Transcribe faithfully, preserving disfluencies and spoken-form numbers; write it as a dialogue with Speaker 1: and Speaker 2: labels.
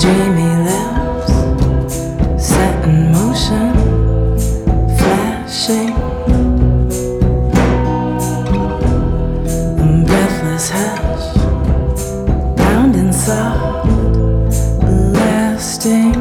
Speaker 1: dreamy lips set in motion, flashing. A breathless hush, pounding soft, lasting.